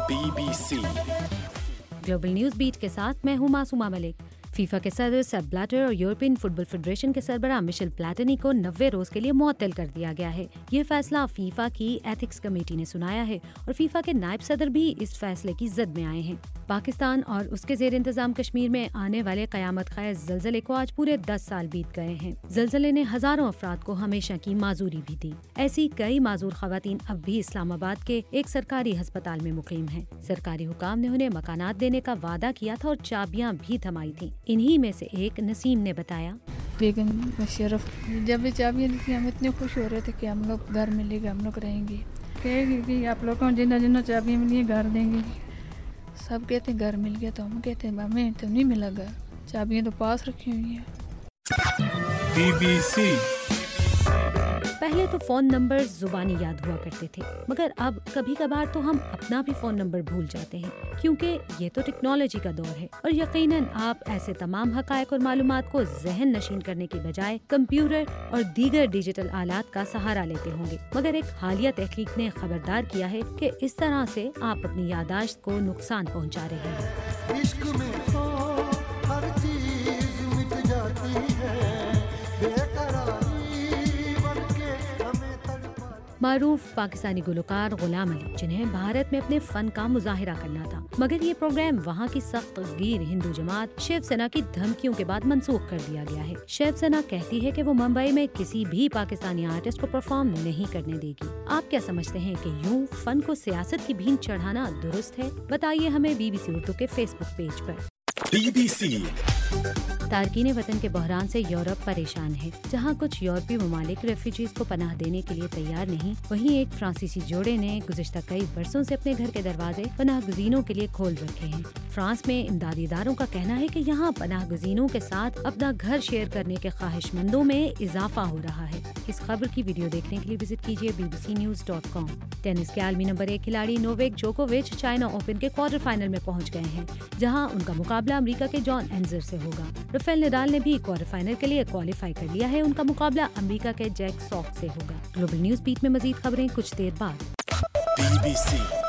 BBC global news beat के साथ मैं हूँ मासूमा मलिक। फीफा के सदर सेप ब्लैटर और यूरोपियन फुटबॉल फेडरेशन के सरबराह मिशेल प्लेटिनी को 90 रोज के लिए मुअत्तल कर दिया गया है। ये फैसला फीफा की एथिक्स कमेटी ने सुनाया है और फीफा के नायब सदर भी इस फैसले की जद में आए हैं। पाकिस्तान और उसके जेर इंतजाम कश्मीर में आने वाले कयामत ख़ैज़ ज़लज़ले को आज पूरे 10 साल बीत गए हैं। ज़लज़ले ने हजारों अफराद को हमेशा की माजूरी भी दी। ऐसी कई माजूर ख़वातीन अब भी इस्लामाबाद के एक सरकारी अस्पताल में मुक़ीम हैं। सरकारी हुकाम ने उन्हें मकानात देने का वादा किया था और चाबियां भी थमाई थी। इन्हीं में से एक नसीम ने बताया, बेगम मुशर्रफ जब भी चाबियाँ दी थी हम इतने खुश हो रहे थे कि हम लोग घर मिलेगा, हम लोग रहेंगे। कहेगी कि आप लोगों को जिन्ना जिन्ना चाबियाँ मिली घर देंगे। सब कहते घर मिल गया, तो हम कहते हैं हमें तो नहीं मिला घर, चाबियाँ तो पास रखी हुई हैं। BBC पहले तो फोन नंबर जुबानी याद हुआ करते थे, मगर अब कभी कभार तो हम अपना भी फोन नंबर भूल जाते हैं, क्योंकि ये तो टेक्नोलॉजी का दौर है और यकीनन आप ऐसे तमाम हकायक और मालूमात को जहन नशीन करने की बजाय कंप्यूटर और दीगर डिजिटल आलात का सहारा लेते होंगे। मगर एक हालिया तहकीक ने खबरदार किया है कि इस तरह से आप अपनी यादाश्त को नुकसान पहुंचा रहे हैं। इश्क में तो हर चीज मिट जाती है, मारूफ पाकिस्तानी गुलकार गुलाम अली, जिन्हें भारत में अपने फन का मुजाहिरा करना था, मगर ये प्रोग्राम वहाँ की सख्त गिर हिंदू जमात शिवसेना की धमकियों के बाद मंसूख कर दिया गया है। शिवसेना कहती है कि वो मुंबई में किसी भी पाकिस्तानी आर्टिस्ट को परफॉर्म नहीं करने देगी। आप क्या समझते हैं कि यूँ फन को सियासत की भीन चढ़ाना दुरुस्त है? बताइए हमें BBC उर्दू के फेसबुक पेज पर। BBC तारकीन वतन के बहरान से यूरोप परेशान है। जहां कुछ यूरोपीय ममालिक रेफ्यूजीज को पनाह देने के लिए तैयार नहीं, वहीं एक फ्रांसीसी जोड़े ने गुज़िश्ता कई बरसों से अपने घर के दरवाजे पनाह गुज़ीनों के लिए खोल रखे हैं। फ्रांस में इमदादी इदारों का कहना है कि यहाँ पनाह गुज़ीनों के साथ अपना घर शेयर करने के ख्वाहिशमंदों में इजाफा हो रहा है। इस खबर की वीडियो देखने के लिए विजिट कीजिए bbcnews.com। टेनिस के आलमी नंबर 1 खिलाड़ी नोवेक जोकोविच चाइना ओपन के क्वार्टर फाइनल में पहुँच गए हैं, जहाँ उनका मुकाबला अमेरिका के जॉन एंजर से होगा। राफेल नडाल ने भी क्वार्टर फाइनल के लिए क्वालिफाई कर लिया है। उनका मुकाबला अमेरिका के जैक सॉक से होगा। ग्लोबल न्यूज बीट में मजीद खबरें कुछ देर बाद। BBC